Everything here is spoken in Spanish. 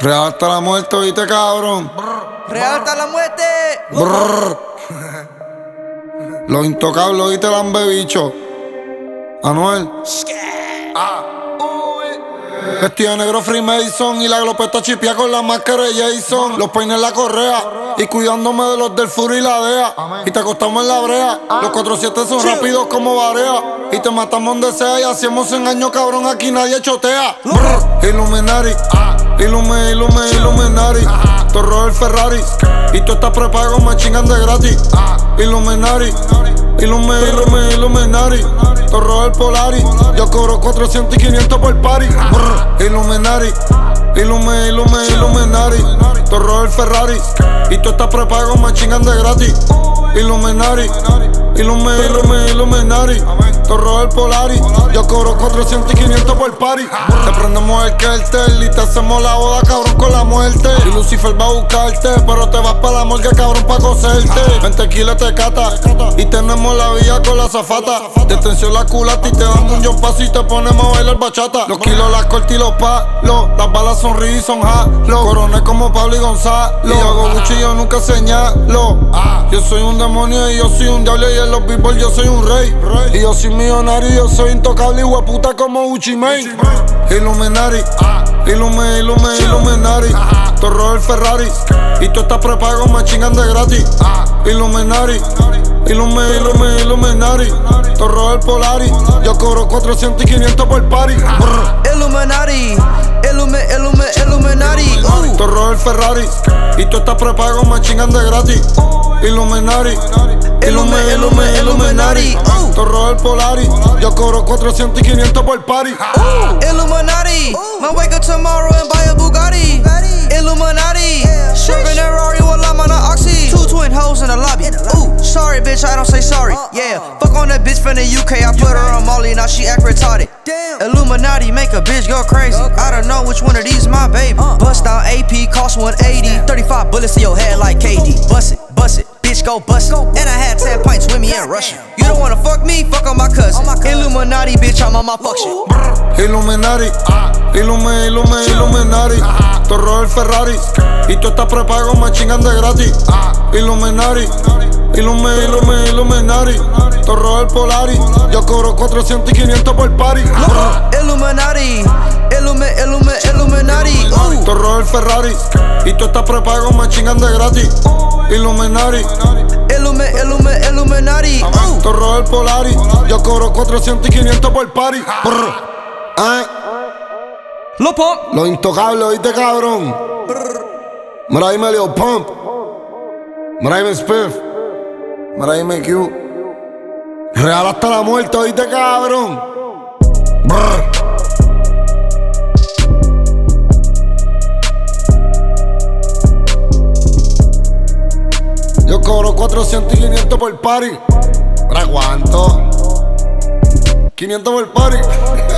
Real hasta la muerte, ¿viste, cabrón? Real hasta la muerte. Brrr. Los intocables, ¿viste, lambebicho? Anuel. Vestido de negro Freemason y la glopeta chipia con la máscara de Jason. Los peines en la correa y cuidándome de los del Furo y la DEA. Y te acostamos en la brea. Los 4-7 son rápidos como barea. Y te matamos donde sea y hacemos 100 años, cabrón, aquí nadie chotea. Illuminati, Illuminati. Torro el Ferrari y tú estás prepago, me chingan de gratis. Illuminati, Illuminati. Torro el Polari, yo cobro 400 y 500 por party. Illuminati, Illuminati. Torro el Ferrari y tú estás prepago, me chingan de gratis. Illuminati, Illuminati. Torro el Polari, yo cobro 400 y 500 por party. Te prendemos el cartel y te hacemos la boda, cabrón, con la muerte. Y Lucifer va a buscarte, pero te vas pa' la morgue, cabrón, pa' coserte. 20 kilos te cata y tenemos la vía con la zafata. Detención la culata y te damos un paso y te ponemos a bailar bachata. Los kilos, las cortas y los palos, las balas son ris, son jalo. Coroné como Pablo y Gonzalo y hago Gucci, yo nunca señalo. Yo soy un demonio y yo soy un diablo y en los people yo soy un rey. Y yo soy millonario y yo soy intocable y hueputa como Gucci Mane. Illuminati, Illuminati. Torro el Ferrari y tú estás prepago, me chingan de gratis. Illuminati, Illuminati. Torro el Polari, yo cobro 400 y 500 por party. Illuminati, Illuminati. Torro el Ferrari y tú estás prepago, me chingan de gratis. Illuminati, Illuminati. Torro el Polari, yo cobro 400 y 500 por party. Illuminati, might wake up tomorrow and buy a Bugatti. Illuminati, serving a Rari while I'm on a Oxy. 2 twin hoes in the lobby. Ooh, sorry bitch, I don't say sorry. Yeah, fuck on that bitch from the UK, I put her on Molly, now she act retarded. Illuminati make a bitch go crazy. I don't know which one of these my baby. Bust down AP, cost 180. 35 bullets in your head like KD. Bust it, bitch go bust it. And I had 10 pints with me in Russia. You don't wanna fuck me, fuck on my cousin. Illuminati, bitch, I'm on my fuck shit. Illuminati, Illuminati. Torro el Ferrari y tú estás prepago, me chingan de gratis. Illuminati, Illuminati. Torro el Polari, yo cobro 400 y 500 por party. Illuminati, Illuminati. Torro el Ferrari y tú estás prepago, me chingan de gratis. Illuminati, Illuminati. Torro el Polari, yo cobro 400 y 500 por party. Lil Pump. Los intocables, ¿oíste, cabrón? Mira, dime Lil Pump. Mira, dime Spiff. Mira, dime Q. Real hasta la muerte, ¿oíste, cabrón? Brr. Yo cobro 400 y 500 por party. ¿Para cuánto? 500 por party.